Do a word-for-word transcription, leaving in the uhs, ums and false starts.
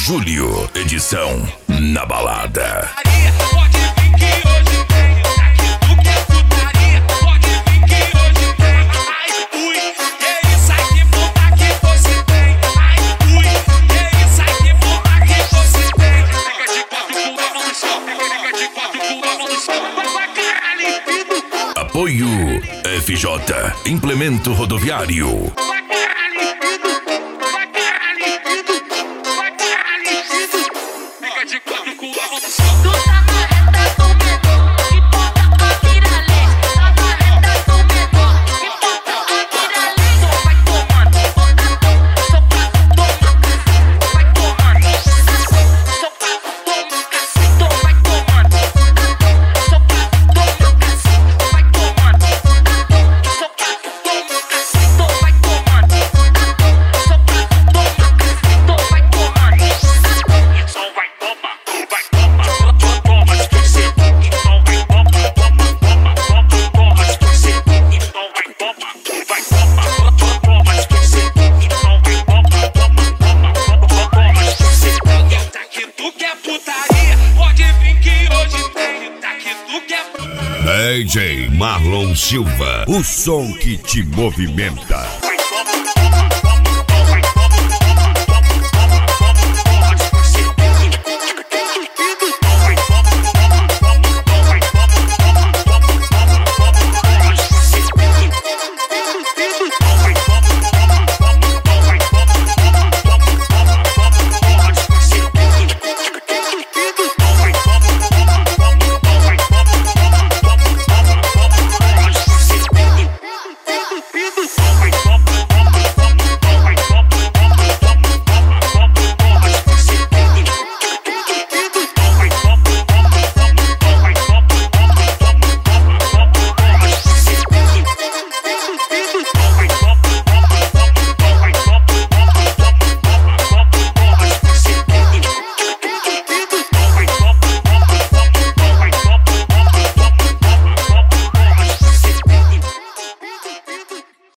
Julho, edição Na Balada. Pode vir que hoje tem, daqui tu que é putaria. Pode vir que hoje tem, ai ui, que isso aqui puta que você tem. Ai ui, que isso aqui puta que você tem. Fica de quatro com a mão no chão, fica de quatro com a mão no chão. Vai caralho, filho. Apoio F J, Implemento Rodoviário. Vai caralho, filho. Vai caralho, filho. Vai caralho, filho. Fica de quatro com a mão no chão. Tu tá marreta do menor, que bota pra viralé. Tá marreta do menor, que bota pra viralé. Só vai tomando, bota tom, sopa, toma cacete. Vai tomando, sopa, toma cacete. Vai tomando, sopa, toma cacete. Vai tomando, sopa, toma cacete. Vai tomando, sopa, toma cacete. Vai tomando. Então vai tomar, vai tomar, toma de torcer. Então vai tomar, toma, toma, toma, toma de torcer. Então vai tomar, vai tomar, toma de torcer. Então vai tomar, toma, toma, toma, toma de torcer. Daqui tu que é putaria, pode vir que hoje tem. Daqui tu que é putaria. D J Marlon Silva, o som que te movimenta.